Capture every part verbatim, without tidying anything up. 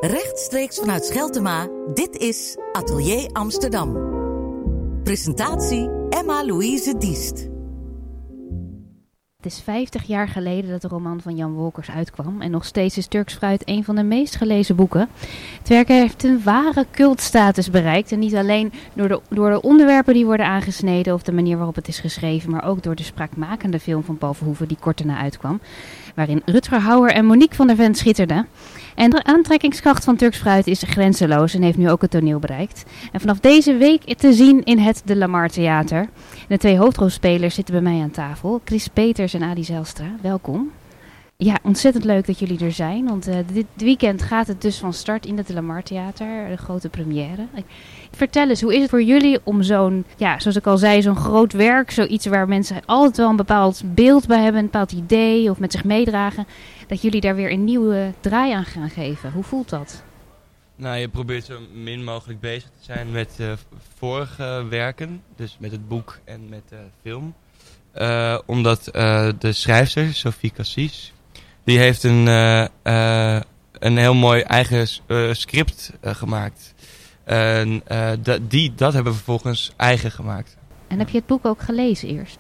Rechtstreeks vanuit Scheltema, dit is Atelier Amsterdam. Presentatie Emma-Louise Diest. Het is vijftig jaar geleden dat de roman van Jan Wolkers uitkwam. En nog steeds is Turks Fruit een van de meest gelezen boeken. Het werk heeft een ware cultstatus bereikt. En niet alleen door de, door de onderwerpen die worden aangesneden of de manier waarop het is geschreven. Maar ook door de spraakmakende film van Paul Verhoeven die kort daarna uitkwam. Waarin Rutger Hauer en Monique van der Ven schitterden. En de aantrekkingskracht van Turks Fruit is grenzeloos en heeft nu ook het toneel bereikt. En vanaf deze week te zien in het De Lamar Theater. De twee hoofdrolspelers zitten bij mij aan tafel. Chris Peters en Adi Zijlstra. Welkom. Ja, ontzettend leuk dat jullie er zijn. Want uh, dit weekend gaat het dus van start in het De Lamar Theater. De grote première. Vertel eens, hoe is het voor jullie om zo'n, ja, zoals ik al zei, zo'n groot werk. Zoiets waar mensen altijd wel een bepaald beeld bij hebben. Een bepaald idee of met zich meedragen. Dat jullie daar weer een nieuwe draai aan gaan geven. Hoe voelt dat? Nou, je probeert zo min mogelijk bezig te zijn met uh, vorige werken. Dus met het boek en met de film. Uh, omdat uh, de schrijfster, Sophie Cassis, die heeft een, uh, uh, een heel mooi eigen uh, script uh, gemaakt. En uh, d- die, dat hebben we vervolgens eigen gemaakt. En heb je het boek ook gelezen eerst?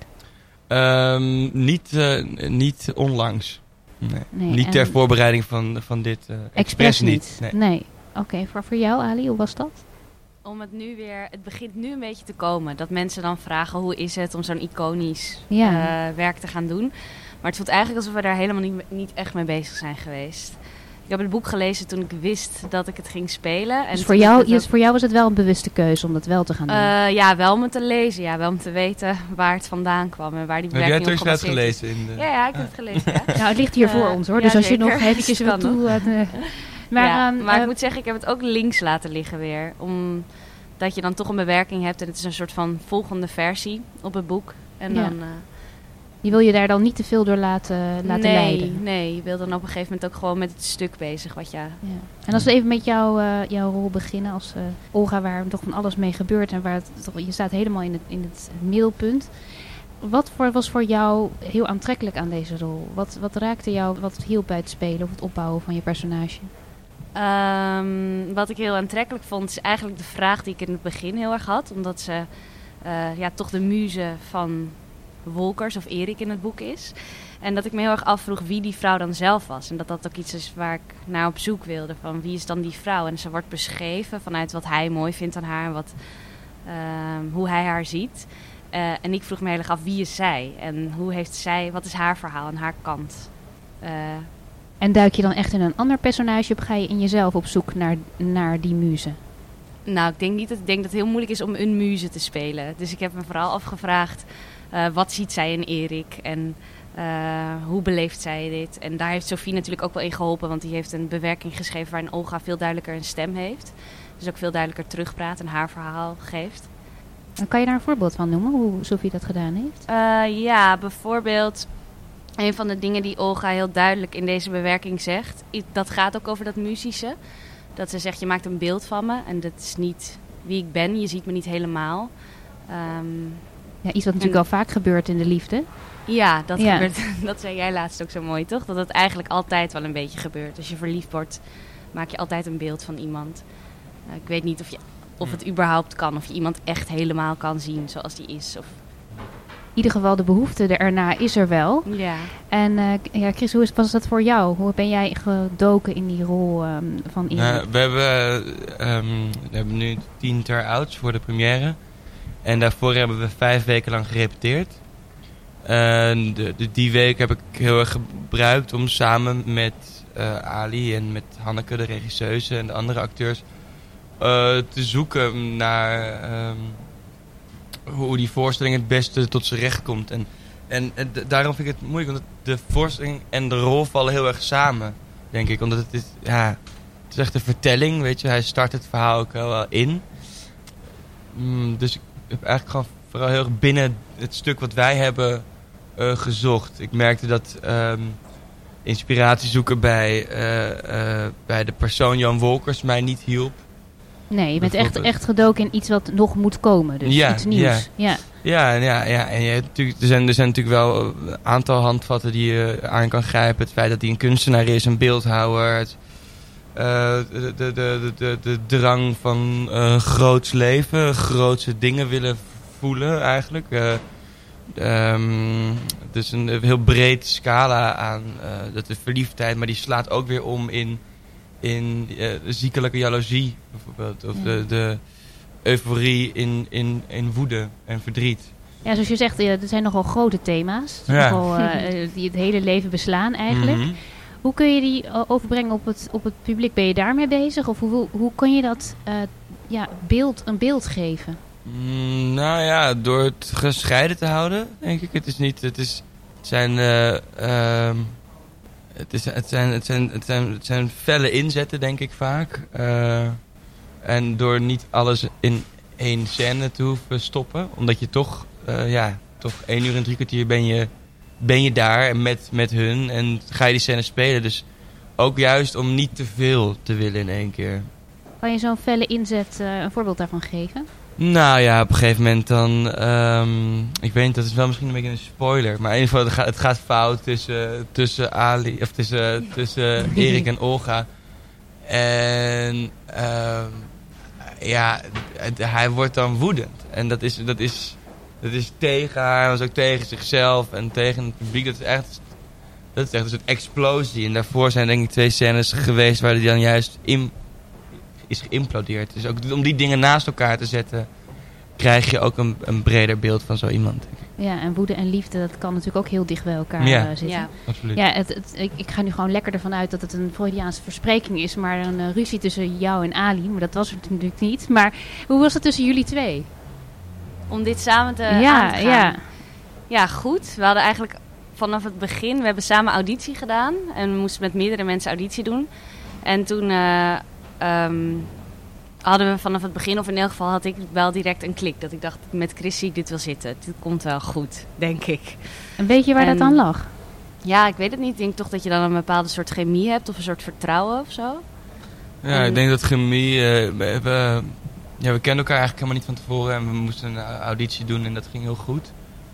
Um, niet, uh, niet onlangs. Nee. Nee, niet ter voorbereiding van, van dit uh, expres niet. Nee. nee. Oké, okay, voor, voor jou Ali, hoe was dat? Om het nu weer, het begint nu een beetje te komen. Dat mensen dan vragen hoe is het om zo'n iconisch ja. uh, werk te gaan doen. Maar het voelt eigenlijk alsof we daar helemaal niet, niet echt mee bezig zijn geweest. Ik heb het boek gelezen toen ik wist dat ik het ging spelen. En dus voor jou, dus ook... voor jou was het wel een bewuste keuze om dat wel te gaan doen? Uh, ja, wel om het te lezen. Ja, wel om te weten waar het vandaan kwam en waar die werking op gebaseerd is. Heb jij het gelezen? In de... Ja, ja, ik heb het gelezen. Ja. Nou, het ligt hier uh, voor ons hoor. Dus ja, als je nog eventjes wilt toe... Uh, maar ja, um, maar uh, ik moet zeggen, ik heb het ook links laten liggen weer. Omdat je dan toch een bewerking hebt en het is een soort van volgende versie op het boek. En ja. dan... Uh, Je wil je daar dan niet te veel door laten, laten nee, leiden? Nee, je wil dan op een gegeven moment ook gewoon met het stuk bezig. Wat ja. ja. En als we even met jou, uh, jouw rol beginnen als uh, Olga, waar toch van alles mee gebeurt. En waar het, je staat helemaal in het, in het middelpunt. Wat voor, was voor jou heel aantrekkelijk aan deze rol? Wat, wat raakte jou, wat hielp bij het spelen of het opbouwen van je personage? Um, wat ik heel aantrekkelijk vond is eigenlijk de vraag die ik in het begin heel erg had. Omdat ze uh, ja, toch de muze van Wolkers of Erik in het boek is. En dat ik me heel erg afvroeg wie die vrouw dan zelf was. En dat dat ook iets is waar ik naar op zoek wilde. Van wie is dan die vrouw? En ze wordt beschreven vanuit wat hij mooi vindt aan haar. En wat, uh, hoe hij haar ziet. Uh, en ik vroeg me heel erg af wie is zij? En hoe heeft zij, wat is haar verhaal en haar kant? Uh, en duik je dan echt in een ander personage of ga je in jezelf op zoek naar, naar die muze? Nou, ik denk niet dat ik denk dat het heel moeilijk is om een muze te spelen. Dus ik heb me vooral afgevraagd, uh, wat ziet zij in Erik en uh, hoe beleeft zij dit? En daar heeft Sophie natuurlijk ook wel in geholpen, want die heeft een bewerking geschreven waarin Olga veel duidelijker een stem heeft. Dus ook veel duidelijker terugpraat en haar verhaal geeft. En kan je daar een voorbeeld van noemen, hoe Sophie dat gedaan heeft? Uh, ja, bijvoorbeeld een van de dingen die Olga heel duidelijk in deze bewerking zegt, dat gaat ook over dat muzische. Dat ze zegt, je maakt een beeld van me en dat is niet wie ik ben, je ziet me niet helemaal. Um, ja, iets wat natuurlijk en, wel vaak gebeurt in de liefde. Ja, dat ja. gebeurt. Dat zei jij laatst ook zo mooi, toch? Dat het eigenlijk altijd wel een beetje gebeurt. Als je verliefd wordt, maak je altijd een beeld van iemand. Uh, ik weet niet of, je, of het überhaupt kan, of je iemand echt helemaal kan zien zoals die is. Of... In ieder geval de behoefte erna is er wel. Ja. En uh, ja, Chris, hoe was dat voor jou? Hoe ben jij gedoken in die rol um, van Erik? Nou, we, hebben, um, we hebben nu tien try-outs voor de première. En daarvoor hebben we vijf weken lang gerepeteerd. En de, de, die week heb ik heel erg gebruikt om samen met uh, Ali en met Hanneke, de regisseuse en de andere acteurs, uh, te zoeken naar um, hoe die voorstelling het beste tot zijn recht komt. En, en, en d- daarom vind ik het moeilijk, want de voorstelling en de rol vallen heel erg samen, denk ik. Omdat het is, ja, het is echt een vertelling, weet je. Hij start het verhaal ook wel in. Mm, dus ik heb eigenlijk gewoon vooral heel erg binnen het stuk wat wij hebben uh, gezocht. Ik merkte dat um, inspiratie zoeken bij, uh, uh, bij de persoon Jan Wolkers mij niet hielp. Nee, je bent echt, echt gedoken in iets wat nog moet komen. Dus ja, iets nieuws. Ja, ja, ja, ja, ja. En je hebt natuurlijk, er, zijn, er zijn natuurlijk wel een aantal handvatten die je aan kan grijpen. Het feit dat hij een kunstenaar is, een beeldhouwer. Het, uh, de, de, de, de, de drang van uh, groots leven, grootse dingen willen voelen eigenlijk. Uh, um, het is een heel breed scala aan uh, dat de verliefdheid, maar die slaat ook weer om in, in uh, de ziekelijke jaloezie bijvoorbeeld. Of ja. de, de euforie in, in, in woede en verdriet. Ja, zoals je zegt, er zijn nogal grote thema's. Ja. Nogal, uh, die het hele leven beslaan eigenlijk. Mm-hmm. Hoe kun je die uh, overbrengen op het, op het publiek? Ben je daarmee bezig? Of hoe, hoe kun je dat uh, ja, beeld, een beeld geven? Mm, nou ja, door het gescheiden te houden, denk ik. Het is niet, het is, het zijn, uh, um, het is, het zijn, het zijn, het zijn, het zijn felle inzetten, denk ik vaak. Uh, en door niet alles in één scène te hoeven stoppen, omdat je toch, uh, ja, toch één uur en drie kwartier ben je, ben je daar met, met hun en ga je die scène spelen. Dus ook juist om niet te veel te willen in één keer. Kan je zo'n felle inzet uh, een voorbeeld daarvan geven? Nou ja, op een gegeven moment dan... Um, ik weet niet, dat is wel misschien een beetje een spoiler. Maar in ieder geval, het gaat, het gaat fout tussen, tussen Ali... Of tussen, tussen Erik en Olga. En... Um, ja, het, hij wordt dan woedend. En dat is, dat is, dat is tegen haar. Hij was ook tegen zichzelf en tegen het publiek. Dat is echt... Dat is echt een soort explosie. En daarvoor zijn denk ik twee scènes geweest waar hij dan juist in... is geïmplodeerd. Dus ook om die dingen naast elkaar te zetten, krijg je ook een, een breder beeld van zo iemand. Denk ik. Ja, en woede en liefde, dat kan natuurlijk ook heel dicht bij elkaar ja. uh, zitten. Ja, absoluut. Ja, het, het, ik, ik ga nu gewoon lekker ervan uit dat het een Freudiaanse verspreking is, maar een uh, ruzie tussen jou en Ali. Maar dat was het natuurlijk niet. Maar hoe was het tussen jullie twee? Om dit samen te, ja, aan te gaan. Ja. ja, goed. We hadden eigenlijk vanaf het begin, we hebben samen auditie gedaan. En we moesten met meerdere mensen auditie doen. En toen... Uh, Um, hadden we vanaf het begin, of in elk geval had ik wel direct een klik. Dat ik dacht, met Chris zie ik dit wel zitten. Dit komt wel goed, denk ik. En weet je waar en, dat aan lag? Ja, ik weet het niet. Ik denk toch dat je dan een bepaalde soort chemie hebt. Of een soort vertrouwen of zo. Ja, en ik denk dat chemie... Uh, we, hebben, ja, we kenden elkaar eigenlijk helemaal niet van tevoren. En we moesten een auditie doen en dat ging heel goed.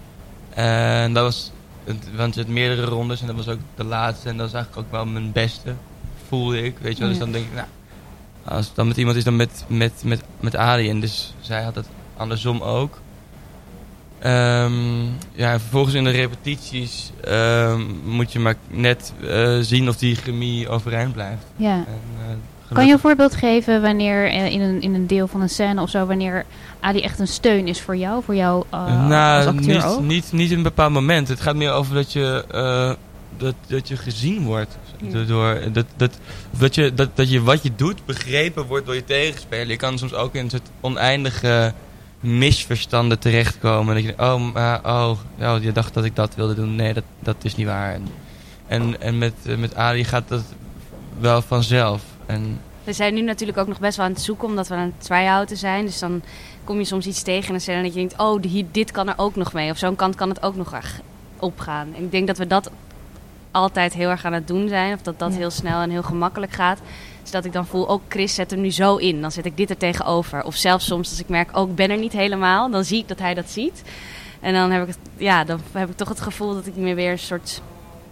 En dat was... Want je had meerdere rondes en dat was ook de laatste. En dat was eigenlijk ook wel mijn beste, voelde ik. Weet je wel, dus dan denk ik... Nou, als het dan met iemand is, dan met, met, met, met Ali. En dus zij had het andersom ook. Um, ja, en vervolgens in de repetities um, moet je maar net uh, zien of die chemie overeind blijft. Ja. En, uh, kan je een voorbeeld geven wanneer uh, in, een, in een deel van een scène of zo, wanneer Ali echt een steun is voor jou, voor jou uh, nou, als acteur niet, ook? Niet, niet in een bepaald moment. Het gaat meer over dat je... Uh, Dat, dat je gezien wordt. Ja. Door, dat, dat, dat, je, dat, dat je wat je doet begrepen wordt door je tegenspeler. Je kan soms ook in een soort oneindige misverstanden terechtkomen. Dat je denkt, oh, uh, oh, oh, je dacht dat ik dat wilde doen. Nee, dat, dat is niet waar. En, en, en met, met Ali gaat dat wel vanzelf. En we zijn nu natuurlijk ook nog best wel aan het zoeken, omdat we aan het try-outen zijn. Dus dan kom je soms iets tegen in een scène en dat je denkt, oh, die, dit kan er ook nog mee. Of zo'n kant kan het ook nog opgaan. En ik denk dat we dat altijd heel erg aan het doen zijn. Of dat dat ja. heel snel en heel gemakkelijk gaat. Dus dat ik dan voel, ook Chris zet er nu zo in. Dan zet ik dit er tegenover. Of zelfs soms als ik merk, ook oh, ben er niet helemaal. Dan zie ik dat hij dat ziet. En dan heb ik, het, ja, dan heb ik toch het gevoel dat ik me weer een soort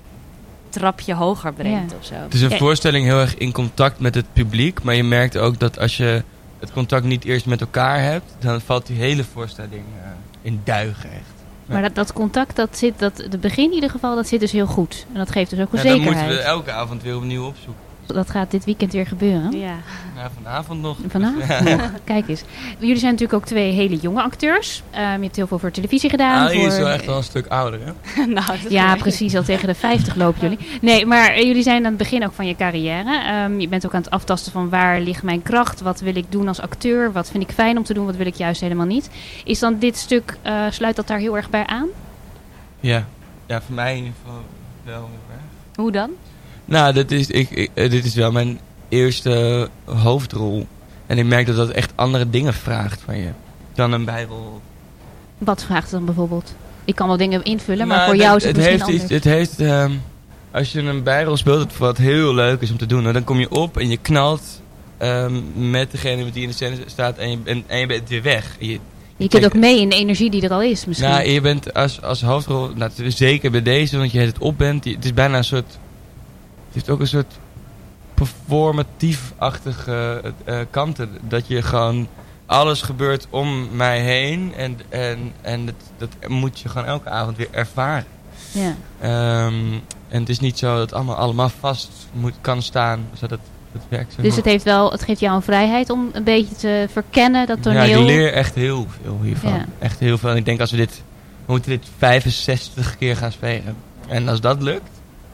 trapje hoger brengt. Ja. Of zo. Het is een ja. voorstelling heel erg in contact met het publiek. Maar je merkt ook dat als je het contact niet eerst met elkaar hebt, dan valt die hele voorstelling uh, in duigen echt. Maar dat, dat contact, dat zit, dat, de begin in ieder geval, dat zit dus heel goed. En dat geeft dus ook een ja, zekerheid. Dan moeten we elke avond weer opnieuw opzoeken. Dat gaat dit weekend weer gebeuren. Ja, ja vanavond nog. Vanavond ja. nog. Kijk eens. Jullie zijn natuurlijk ook twee hele jonge acteurs. Um, je hebt heel veel voor televisie gedaan. Ali voor... is wel echt wel een stuk ouder, hè? nou, ja, precies. Al tegen de vijftig lopen jullie. Nee, maar uh, jullie zijn aan het begin ook van je carrière. Um, je bent ook aan het aftasten van waar ligt mijn kracht? Wat wil ik doen als acteur? Wat vind ik fijn om te doen? Wat wil ik juist helemaal niet? Is dan dit stuk, uh, sluit dat daar heel erg bij aan? Ja. Ja, voor mij in ieder geval wel heel erg. Hoe dan? Nou, dit is, ik, ik, dit is wel mijn eerste hoofdrol. En ik merk dat dat echt andere dingen vraagt van je dan een bijrol. Wat vraagt het dan bijvoorbeeld? Ik kan wel dingen invullen, nou, maar voor het, jou is het, het misschien heeft anders. Iets, het heeft, um, als je een bijrol speelt, het wat heel leuk is om te doen. Nou, dan kom je op en je knalt um, met degene met die in de scène staat en je, en, en je bent weer weg. Je, je, je kunt ook mee in de energie die er al is misschien. Nou, je bent als, als hoofdrol, nou, zeker bij deze, want je het op bent. Het is bijna een soort... Het heeft ook een soort performatief-achtige uh, kanten. Dat je gewoon... Alles gebeurt om mij heen. En, en, en dat, dat moet je gewoon elke avond weer ervaren. Ja. Um, en het is niet zo dat het allemaal, allemaal vast moet, kan staan. Zodat het werkt. Dus het, heeft wel, het geeft jou een vrijheid om een beetje te verkennen, dat toneel. Ja, ik leer echt heel veel hiervan. Ja. Echt heel veel. En ik denk als we dit... We moeten dit vijfenzestig keer gaan spelen. En als dat lukt...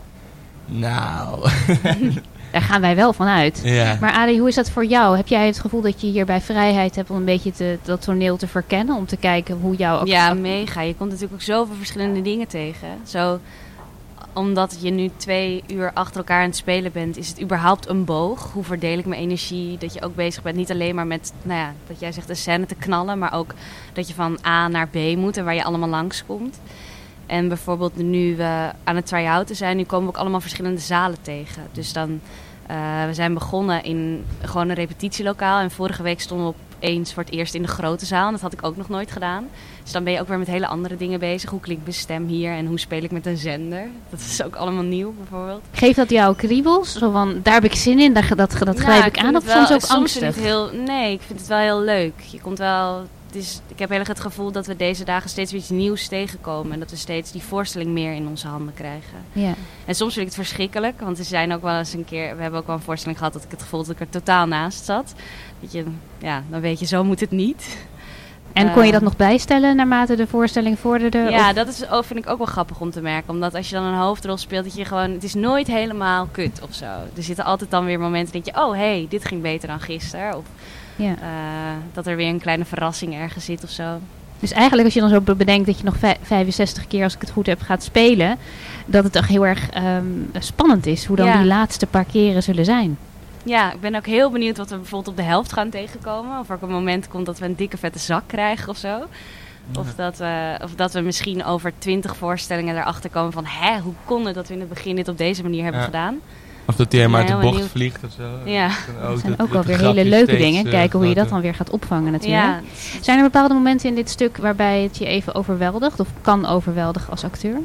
Nou... Daar gaan wij wel van uit. Ja. Maar Adi, hoe is dat voor jou? Heb jij het gevoel dat je hierbij vrijheid hebt om een beetje te, dat toneel te verkennen? Om te kijken hoe jouw... Ook ja, mega. Je komt natuurlijk ook zoveel verschillende dingen tegen. Zo, omdat je nu twee uur achter elkaar aan het spelen bent, is het überhaupt een boog? Hoe verdeel ik mijn energie? Dat je ook bezig bent, niet alleen maar met, nou ja, dat jij zegt de scène te knallen, maar ook dat je van A naar B moet en waar je allemaal langskomt. En bijvoorbeeld nu we aan het try-outen zijn, nu komen we ook allemaal verschillende zalen tegen. Dus dan, uh, we zijn begonnen in gewoon een repetitielokaal. En vorige week stonden we opeens voor het eerst in de grote zaal. En dat had ik ook nog nooit gedaan. Dus dan ben je ook weer met hele andere dingen bezig. Hoe klinkt mijn stem hier en hoe speel ik met een zender? Dat is ook allemaal nieuw bijvoorbeeld. Geeft dat jou kriebels? Zo van, daar heb ik zin in, dat, dat, dat grijp ja, ik ik aan? Of wel, soms ook soms angstig? Vind ik het heel, nee, ik vind het wel heel leuk. Je komt wel... Is, ik heb heel erg het gevoel dat we deze dagen steeds weer iets nieuws tegenkomen. En dat we steeds die voorstelling meer in onze handen krijgen. Ja. En soms vind ik het verschrikkelijk. Want er zijn ook wel eens een keer... We hebben ook wel een voorstelling gehad dat ik het gevoel dat ik er totaal naast zat. Dat je, ja, dan weet je, zo moet het niet. En kon je dat nog bijstellen naarmate de voorstelling vorderde? Ja, of? dat is, oh, vind ik ook wel grappig om te merken. Omdat als je dan een hoofdrol speelt, dat je gewoon... Het is nooit helemaal kut of zo. Er zitten altijd dan weer momenten dat je... Oh, hé, hey, dit ging beter dan gisteren. Of... Ja. Uh, dat er weer een kleine verrassing ergens zit of zo. Dus eigenlijk als je dan zo bedenkt dat je nog vij- vijfenzestig keer, als ik het goed heb, gaat spelen, dat het toch heel erg um, spannend is hoe dan ja. die laatste paar keren zullen zijn. Ja, ik ben ook heel benieuwd wat we bijvoorbeeld op de helft gaan tegenkomen. Of er ook een moment komt dat we een dikke vette zak krijgen of zo. Ja. Of, dat we, of dat we misschien over twintig voorstellingen erachter komen van... Hé, hoe kon het dat we in het begin dit op deze manier hebben ja. gedaan? Of dat hij helemaal uit de bocht benieuwd. vliegt of zo. Ja. Dat zijn ook wel weer hele leuke dingen. Kijken hoe je dat dan weer gaat opvangen natuurlijk. Ja. Zijn er bepaalde momenten in dit stuk waarbij het je even overweldigt? Of kan overweldigen als acteur?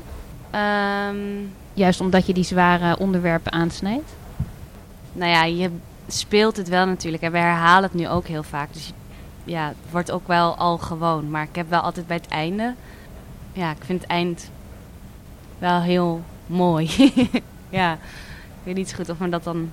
Um, Juist omdat je die zware onderwerpen aansnijdt? Nou ja, je speelt het wel natuurlijk. En we herhalen het nu ook heel vaak. Dus je, ja, het wordt ook wel al gewoon. Maar ik heb wel altijd bij het einde... Ja, ik vind het eind wel heel mooi. Ja. Ik weet niet zo goed of me dat dan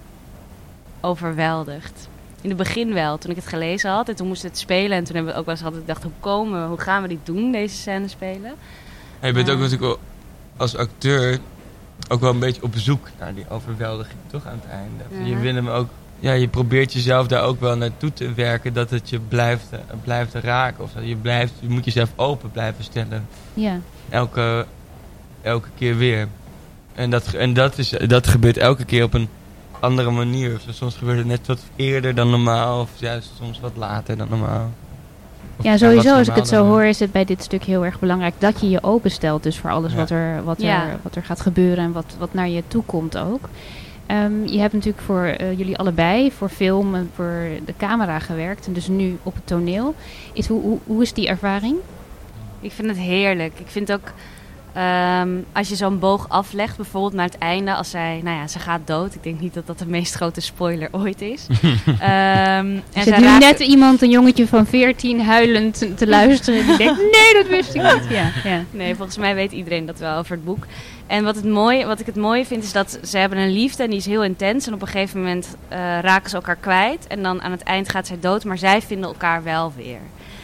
overweldigt. In het begin wel, toen ik het gelezen had. En toen moest het spelen. En toen hebben we ook wel eens altijd gedacht, hoe komen we? Hoe gaan we dit doen, deze scène spelen? Ja, je bent uh, ook natuurlijk als acteur ook wel een beetje op zoek naar die overweldiging, toch, aan het einde. Uh-huh. Je wil hem ook... Ja, je probeert jezelf daar ook wel naartoe te werken. Dat het je blijft, uh, blijft raken. Of dat je, blijft, je moet jezelf open blijven stellen. Ja. Elke, elke keer weer. En, dat, en dat, is, dat gebeurt elke keer op een andere manier. Soms gebeurt het net wat eerder dan normaal. Of juist soms wat later dan normaal. Of ja, sowieso ja, als ik het zo hoor is het bij dit stuk heel erg belangrijk dat je je openstelt. Dus voor alles ja. wat, er, wat, ja. er, wat er gaat gebeuren en wat, wat naar je toe komt ook. Um, je hebt natuurlijk voor uh, jullie allebei, voor film en voor de camera gewerkt. En dus nu op het toneel. Is, hoe, hoe, hoe is die ervaring? Ik vind het heerlijk. Ik vind ook... Um, als je zo'n boog aflegt, bijvoorbeeld naar het einde, als zij, nou ja, ze gaat dood. Ik denk niet dat dat de meest grote spoiler ooit is. um, en er zit nu raakt... net iemand, een jongetje van veertien, huilend te, te luisteren. Die denkt, nee, dat wist ik niet. Ja, ja. Nee, volgens mij weet iedereen dat wel over het boek. En wat, het mooie, wat ik het mooie vind, is dat ze hebben een liefde en die is heel intens. En op een gegeven moment uh, raken ze elkaar kwijt. En dan aan het eind gaat zij dood, maar zij vinden elkaar wel weer.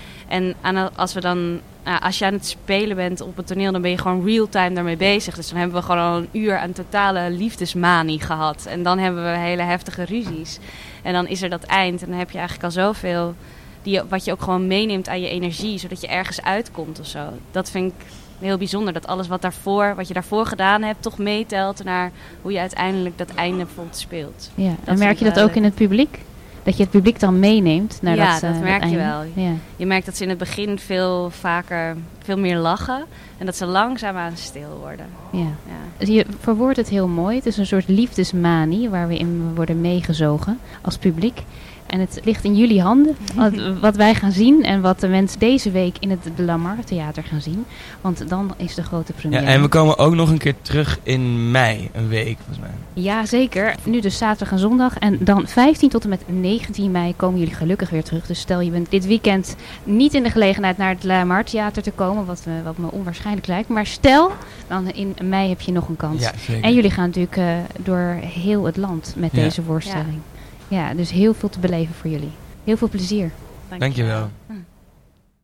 En aan, als we dan... Nou, als je aan het spelen bent op het toneel, dan ben je gewoon real-time daarmee bezig. Dus dan hebben we gewoon al een uur aan totale liefdesmanie gehad. En dan hebben we hele heftige ruzies. En dan is er dat eind. En dan heb je eigenlijk al zoveel die, wat je ook gewoon meeneemt aan je energie. Zodat je ergens uitkomt of zo. Dat vind ik heel bijzonder. Dat alles wat, daarvoor, wat je daarvoor gedaan hebt toch meetelt naar hoe je uiteindelijk dat einde bijvoorbeeld speelt. Ja, en merk je dat ook in het publiek? Dat je het publiek dan meeneemt naar ja, dat dat, uh, dat merk einde. je wel. Ja. Je merkt dat ze in het begin veel vaker, veel meer lachen. En dat ze langzaamaan stil worden. Ja. Ja. Je verwoordt het heel mooi. Het is een soort liefdesmanie waar we in worden meegezogen als publiek. En het ligt in jullie handen wat, wat wij gaan zien en wat de mensen deze week in het De Lamar Theater gaan zien. Want dan is de grote première. Ja, en we komen ook nog een keer terug in mei, een week volgens mij. Ja, zeker. Nu dus zaterdag en zondag. En dan vijftien tot en met negentien mei komen jullie gelukkig weer terug. Dus stel je bent dit weekend niet in de gelegenheid naar het Lamar Theater te komen, wat, uh, wat me onwaarschijnlijk lijkt. Maar stel, dan in mei heb je nog een kans. Ja, zeker. En jullie gaan natuurlijk uh, door heel het land met Ja. deze voorstelling. Ja. ja, dus heel veel te beleven voor jullie. Heel veel plezier. Dankjewel. Dankjewel.